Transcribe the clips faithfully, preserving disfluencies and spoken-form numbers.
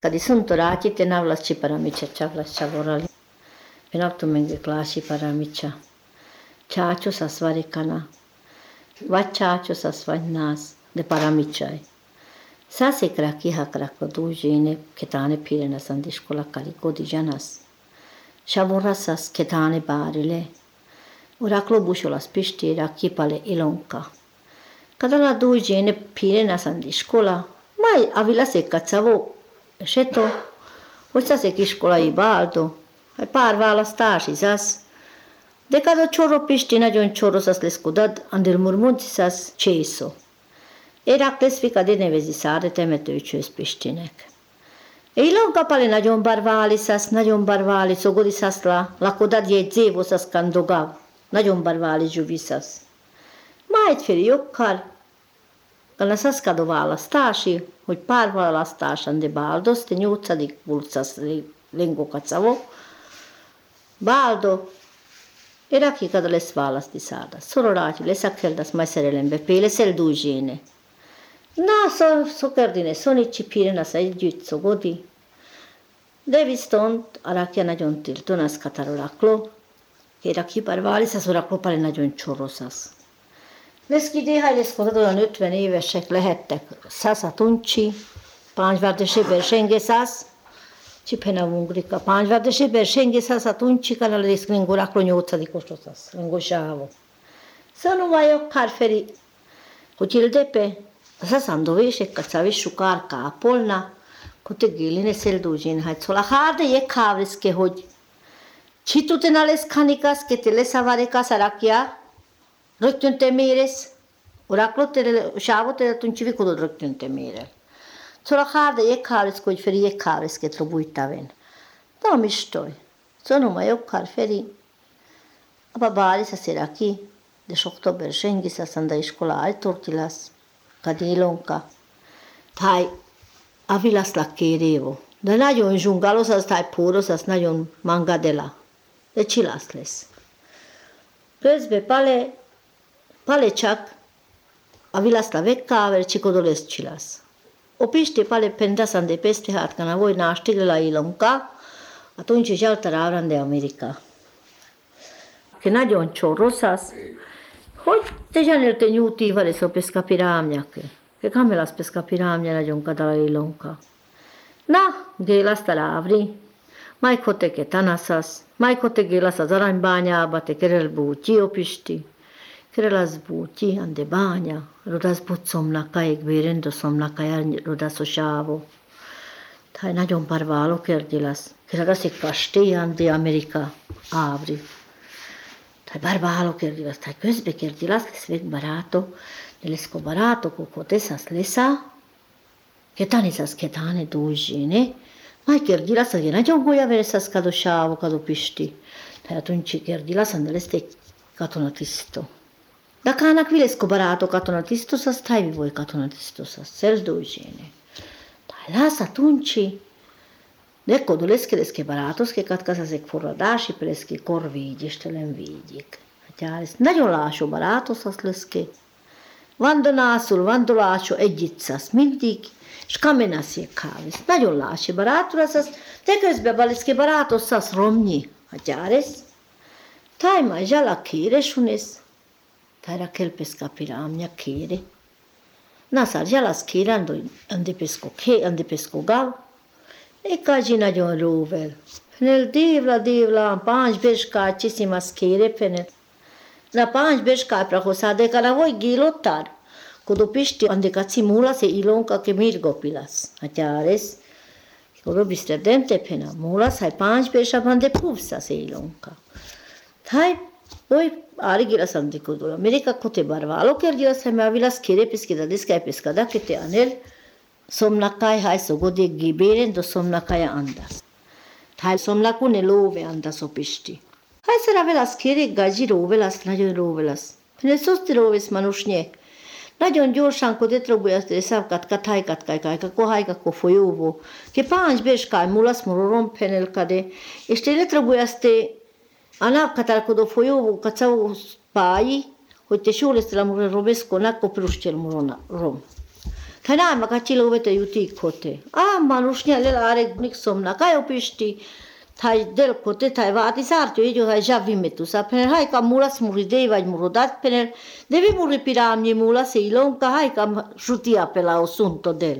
Kadi sunt orati te navlas ci paramicha chavlas chavorali. Penaptu menge klasi paramicha. Chacho sasvarikana. Vachacho sasvajnas de paramichai. Sase kraki hakrako dujine ketane pirena sandiskola kaliko dijanas. Shavorasas ketane barile. Oraklo busholas pistira kipale ilonka. Kadala dujine pirena sandiskola. Mai avila sekka tsavo. Šeto, hoća se kiškola i baldo, aj par választás izas. De kada csoro pisti nagyon csoro sas leszkodad, andel murmunci sas csészó. Érak leszvika de nevezi száre temetőcsősz pistinek. Ilon kapale nagyon barváli sas, nagyon barváli szogodi sasla, lakodad jegyzévo sas kandogav, nagyon barváli zsuvi sas. Májt féli jokkar, kana sas kado választási, hogy pár választáson de baldos, te nyolcadik bulcas lingokacavo. Baldo, era ki kada lesz választi száda. Szororáti leszakkeldas mai szerelembe, péle szeldúzséne. Na, szó, szokerdine, szonicsi pirenas együtt szogodi. De viszont, arakja nagyon tiltonas kataroraklo, era ki pár váliszas oraklo pare nagyon csorosasz. Leszki déhaj leszkodad olyan ötven évesek lehettek. Szásza tuncsi, páncsvárdese bersenge szász, csipena vungrika. Páncsvárdese bersenge szásza tuncsi, kana leszk lingoraklo nyolcadikos osasz, lingosávó. Szanumajok kárferi, hogy ildepe, szaszandovések kacavissú kárkápolna, kote géline szeldúzsén hagy. Szóla hárde jek kávriszke, hogy csitutena lesz kanikas, kete leszavarekas arakja, rögtön te mérész, oraklo te sávot te tuncsivi kodod rögtön te mére. Szóval hárde jek hárviszk, hogy feri jek hárviszket robújtaven. De a mistoj. Szóval ma jokkár feri. Aba báris a szeraki, de október sengis a szanda iskola ajtortilasz, kadélonka. Táj, avilaszlak kérévo. De nagyon zsungalos, az táj póros, az nagyon mangadela. De csilász lesz. Közben pale, pale csak a vilaszla vekkáver csikodol lesz csilász. Opisti pale pendasan de pesti hátkana voi nástiglela ilonka, a tuncsi zsaltarávran de Amerika. Ke nagyon csorosasz, hogy te zsanélte nyújtívale szó peszka pirámnyake. Ke kamelas peszka pirámnya nagyon kadala ilonka. Na, gélasz talávri, majd koteke tanasasz, majd kote gélasz az aranybányába, te kerel búti opisti. Kerelasz búti, ande bánya, rodasz bucomnak, kajék bérendo szomnak, rodasz a sávó. Tai nagyon parválo kerdilasz. Kerelasz egy kastély, ande Amerika ávri. Tai parválo kerdilasz, tai közbe kerdilasz, lesz vég baráto, de lesz ko baráto, kokote szasz lesza, ketani szasz ketane dúzsine, majd kerdilasz, hogy nagyon golya vereszasz kado sávó, kado pisti. Tai a tuncsi kerdilasz, ande lesz egy katonatiszto. Da kának vilesko baráto katonatiszto, szasz tajvi voi katonatiszto, szasz szerzdúzsine. Tai lász tuncsi, de kodo leszke leszke barátoszke, katkazazek forradási, peleszke korvígy, istelen vígyik. Hát ez nagyon lásó barátos az leszke. Vandonászul, vandolásó együtt szasz mindig, és kamenászék kávész. Nagyon lási barátor szasz, de közben baleszke barátos szasz romnyi. Hát ez. Tai mai zsala kéresunész. Tajra kelpeska pirámnya kére. Naszár zsalasz kérando, andepesko ké, andepesko gav. Ekaji nagyon róvel. Fenel dévla, dévla, pánc beská, csiszimasz kére fenel. Na pánc beská prahoszáde, kana voi gílottár. Kodo pisti, andeka cimulasz e ilonka, ke mirgopilasz. Hát ez. Kodo bistredente pena, mulasz, hai pánc besában de púvszasz e ilonka. Tai, voi Arigila sandikodula. Amerika kote barvalo kergila seme avilas kere pesqueda deskai pescada que te anel somnakai hai sogode giberen do somnakaya andas. Hai somnaku ne love andas opisti. Hai sera velas kere gaji rovelas nagyon rovelas. Penesos roves manusnye. Nagyon gyorsan kodet robujas de savkat kathaikat kai kai ka kohai ka ko folyóvo. Ke pánc beskai mulas mororom penel kade. És tényleg robujas te Ana katalkodó folyóvó kacavó pályi, hogy te sólesztel amúra robeszkonak, kopruszcsel murona rom. Tänään mä katsi luuvete jutikkote. Amma nushnia lela are niksomna kai opisti. Tai del kote tai vaati saartu ei jo hai javimetu sa pener haika mulas muri dei murudat pener devi muri piramni mulas ei lonka haika sutia pela osunto del.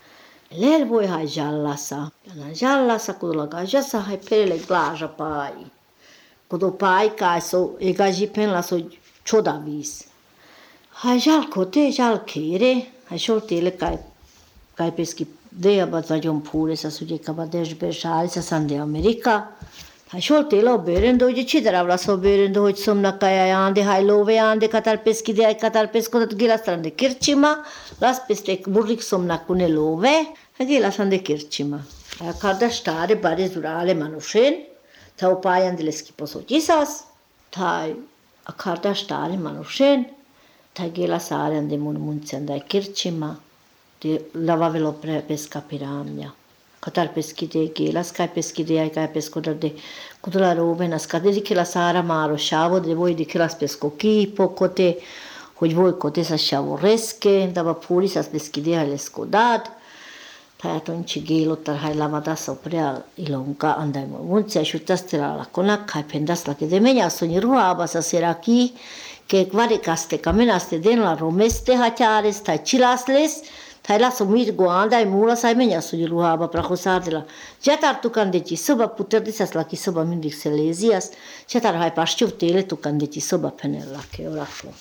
Lel voi hai jallasa. Na jallasa kudola gajasa hai perele glaja pai. Kudo pai kai so e gaji pen la so chodavis. Hai jal kote jal kere hai shortele kai kai peski de abazajon pure sa suje kabadej beshal sa sande America. Hai shortele berendo je chidara vla so berendo hoch somna kai ande hai love ande katar peski de katar pesko dat gilastrande kirchima las pestek burrik somna kune love Hagila sande kirchima. Kada stare bare zurale manushen. Tau payan de leskipo so jisas. Tai akarda stare manushen. Tai gela sare ande mun munțenda kirchima. De lavavelo pre pesca piramia. Katar peski de gela skai peski de ai kai pesco de kudula robe na skade di kela sara maro shavo de voi di kela pesco kipo kote. Hogy voi kote sa shavo reske. Dava puri sa peski de ale skodat. Tai atunci gilottar hai lavadassa oprea ilonka andai mulți aiutastera la conac hai pendas la che de menia soni ruaba sa seraki che quare caste camenaste den la romeste hachares tai chilasles tai la sumir goanda ai mula sai menia soni ruaba pra hosardela jatar tu candeci soba puter disas la ki soba mindic selesias jatar hai pasciu tele tu candeci soba penella che oraclo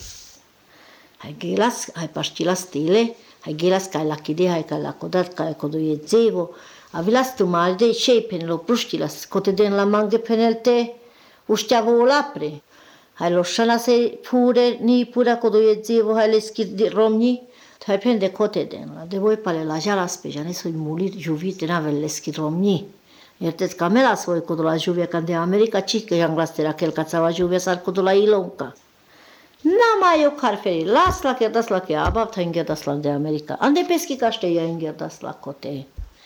hai gelas hai pascilas tele Hai gelas kai la kide hai kai la kodat kai kodo ye zevo. Avilas tu malde shei penelo prustilas kote den la mange penelte ustiavo lapre. Hai lo shana se pure ni pura kodo ye zevo hai le skid romni. Hai pende kote den la de voi pale la jala spejane soi mulit juvite na vel le skid romni. Iertet camera soi kodo la juvia cande America cic janglastera kel katsava juvia sar kodo la ilonka. Nama eu carferi, las la che das la che abab ta inge das la de America. Ande peschi caște ia inge das la cote.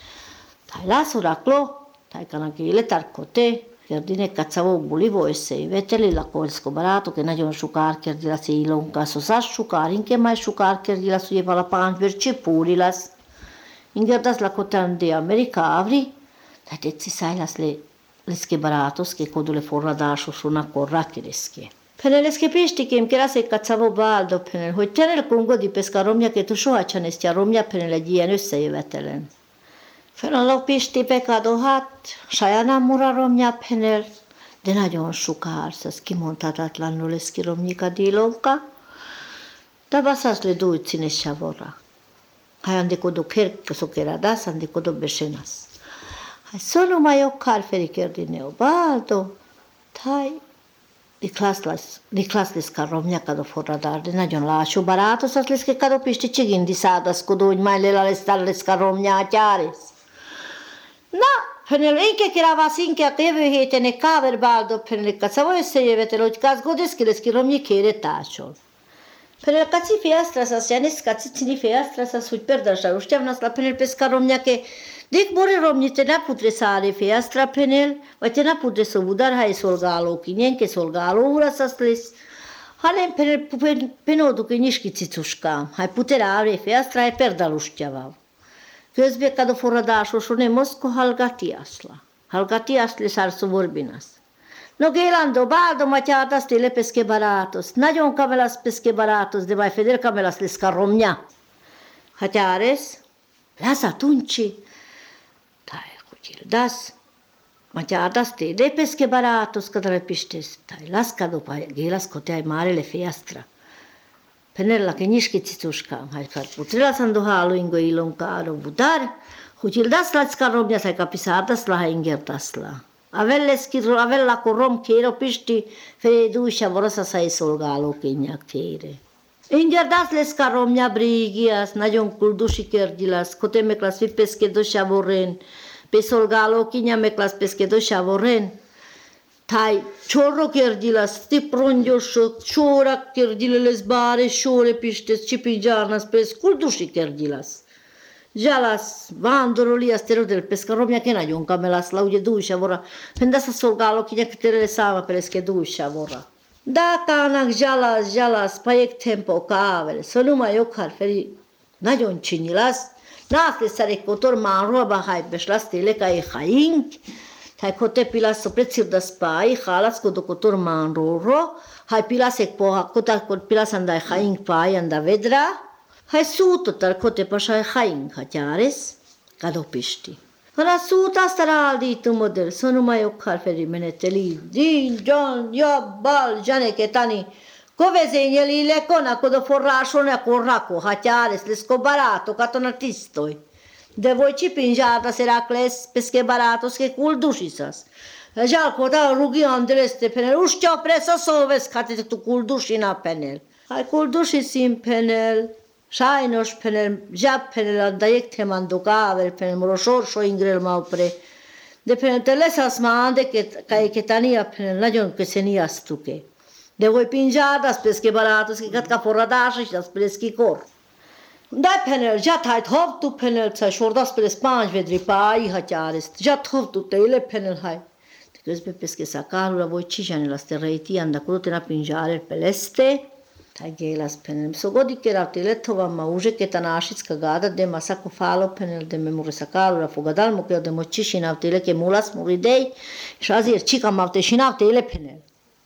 Tai las uraclo, tai cana che ile tar cote, chiardine cazzavo bulivo e sei veteli la col scobarato che na jon sciucar che di la sei longa so sa sciucar inche mai sciucar che di la suieva la pan per cepuri las. Inge das la cote de America avri, tai tezzi sai las le le schebaratos che codule forra dascio su una corra che resche. Penele skepisti kim kera se katsavo baldo penel hogy tenel kungo di pesca romja che tu soha chanestia romja penele dien összejövetelen. Fenala pisti pekado hat, sajana mura romja penel, de nagyon sukársz, az kimondhatatlanul lesz ki romnyika dílonka, de basas le dújcine savora. Hai andikodok herkesokeradas, andikodok besenas. Hai solo majok karferi kerdineo baldo, tai Di klaslas, di klaslis karomnya kado forradar, de nagyon lassú barátos, az lesz, kado pisti csigin di szádas, kodo, hogy majd lela lesz talles karomnya atyáris. Na, penel inke kiravas inke a jövő héten egy káverbáldo, penel kacavo összejövetel, hogy kasz godeski lesz kiromnyi kére társol. Penel kaci fiastras, az janis kaci cini fiastras, az hogy perdasra, uštevnas la penel pes karomnya ke Dik bori romni te na putre sare fiastra penel, vai te na putre sobudar hai solgalo, kinien ke solgalo ura sasles. Halen penel penodu ke niski cituska, hai putera avre fiastra hai perdaluștjavav. Közbe kado forradásos ne moszko halgatiasla. Halgatiasle sarsu vorbinas. No gelando baldo matyátas tele peske baratos, nagyon kamelas peske baratos, de vai feder kamelas les karomnya. Hatyáres, las atunci, Das, maťadas te de pesche baratos cadre pistes, tai las cado pa gelas coteai marele fiastra. Penella che niški cituška, hai far putrela sando halu ingo ilonka aro budar, hutil das la skarobnia sai capisadas la ingertas la. Avelle skiro avella korom kero pisti fe duša vorasa sai solgalo kenyak tere. Ingerdas les karomnia brigias, najon kulduši kerdilas, koteme klasvi peske doša voren, pe solgalo kinja meklas peskedo shavoren tai chorro kerdilas ti pronjoshot chora kerdiles bare shore pistes chipinjarnas pes kuldushi kerdilas jalas vandoroli astero del pescaromia che na jonka melas laude duša vora pendasa solgalo kinja ketere sama peske duša vora da kanak jalas jalas pajek tempo kavel sonuma yokhar feri nagyon csinyilasz, nászli szerékotor már roba hajbes lesz télekai haink, tai kote pilas soprecir das pai, halas kodokotor már roro, hai pilas ek poha, kota kot pilas andai haink pai anda vedra, hai suutotar kote pasai haink hajares, kadopisti. Hana suuta staralditu model, sonuma jokkal feri meneteli, din, John, ja, bal, jane ketani, Covezegneli le cona codo forrașone corraco, haciares, le scobarato, catonatistoi. De voi ci pingiata seracles, pesche baratos che cul dușisas. Jal coda rugion de leste penel, uștia presa soves cate tu cul dușina penel. Hai cul dușisim penel, șainos penel, jap penel, daiec te manducaver penel, moroșor șo ingrel mau pre. De penel te lesas ma ande ca e ketania penel, nagion che senia stuche. De voi pingiadas pesche baratos che cat caporadașa și das peschi cor. Da penel, ja tai top tu penel, ța șordas pe spanj vedri pai haciares, ja top tu teile penel hai. Te crezi pe pesche sacalu la voi cijane la sterreiti anda cu te na pingiare peleste. Tai gelas penel, so godi che ra tele tova mauže che tanașiț cagada de masa cu falo penel de memore sacalu la fogadal mo che de moci și na tele che mulas muridei și azir cica mavte și na tele penel.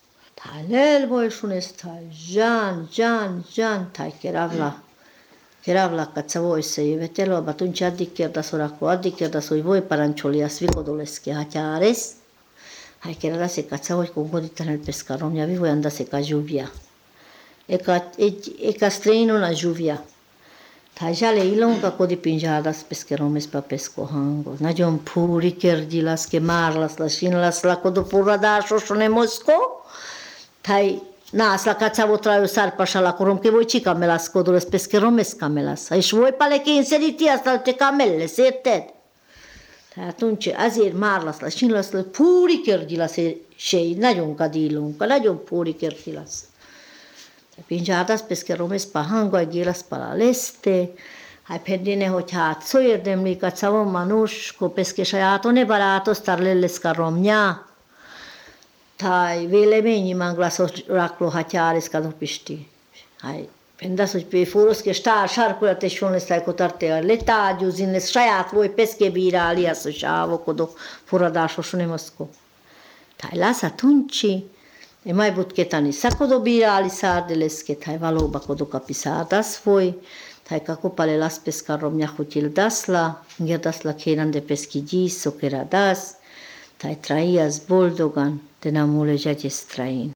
Talel voi șunes tai Jan, Jan, Jan, tai keravla. Keravla cața voi să ivetelo, atunci adică da soraco, adică da soi voi paranciolia svicodoleske haciares. Hai che era se cața voi cu godita nel pescaron, mi avevo andare se ca juvia. E ca e, e ca străinul la juvia. Tai jale ilon ca codi pinjadas pescaromes pa pesco hango. Na jom puri kerdilas ke marlas la shinlas la codo purada șoșone mosco. Tai nas la cața vo traiu sar pașa la corom che voi ci camelas codoles pescaromes camelas. Ai și voi pale che inseriti asta te camelle serted. Tai atunci azir marlas la shinlas la puri kerdilas shei na jom cadilun, ca na jom puri kerdilas. Pinjadas pescaromes pa hango ai gelas para leste. Hai pendine hogy hát szó érdemli cața vo manus co pesche shaiatone barato starlele scaromnia. Tai vele meni manglas raclo haciares cadopisti. Hai pendas hogy pe furos che sta șarcula te șone stai cotarte letagiu zin shaiat voi pesche birali aso șavo codo furadașo șone mosco. Tai las atunci e mai butketani sacodo birali sardeles che tai valoba codo capisadas voi. Tai kako pale las pescarom nyahutil dasla, ngerdasla kenan de peschi so keradas. Tai traias boldogan, te namule jace strain.